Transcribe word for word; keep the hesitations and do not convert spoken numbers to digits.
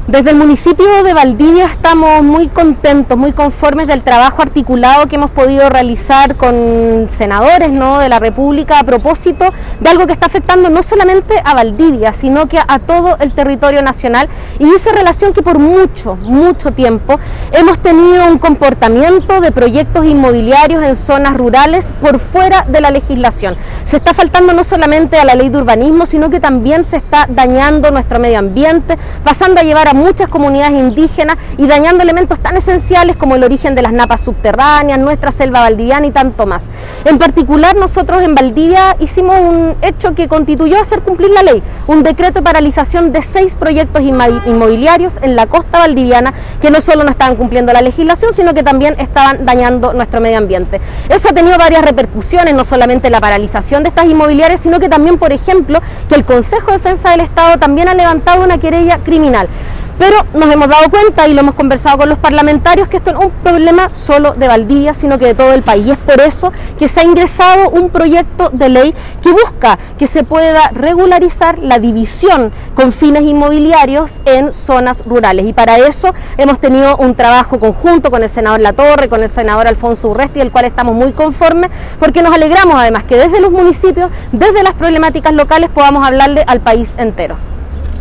Desde el municipio de Valdivia estamos muy contentos, muy conformes del trabajo articulado que hemos podido realizar con senadores, ¿no?, de la República a propósito de algo que está afectando no solamente a Valdivia, sino que a todo el territorio nacional, y dice relación que por mucho, mucho tiempo hemos tenido un comportamiento de proyectos inmobiliarios en zonas rurales por fuera de la legislación. Se está faltando no solamente a la ley de urbanismo, sino que también se está dañando nuestro medio ambiente, pasando a llevar a muchas comunidades indígenas y dañando elementos tan esenciales como el origen de las napas subterráneas, nuestra selva valdiviana y tanto más. En particular, nosotros en Valdivia hicimos un hecho que constituyó hacer cumplir la ley, un decreto de paralización de seis proyectos inmobiliarios en la costa valdiviana que no solo no estaban cumpliendo la legislación, sino que también estaban dañando nuestro medio ambiente. Eso ha tenido varias repercusiones, no solamente la paralización de estas inmobiliarias, sino que también, por ejemplo, que el Consejo de Defensa del Estado también ha levantado una querella criminal. Pero nos hemos dado cuenta y lo hemos conversado con los parlamentarios que esto no es un problema solo de Valdivia, sino que de todo el país. Y es por eso que se ha ingresado un proyecto de ley que busca que se pueda regularizar la división con fines inmobiliarios en zonas rurales. Y para eso hemos tenido un trabajo conjunto con el senador Latorre, con el senador Alfonso Urresti, del cual estamos muy conformes, porque nos alegramos además que desde los municipios, desde las problemáticas locales, podamos hablarle al país entero.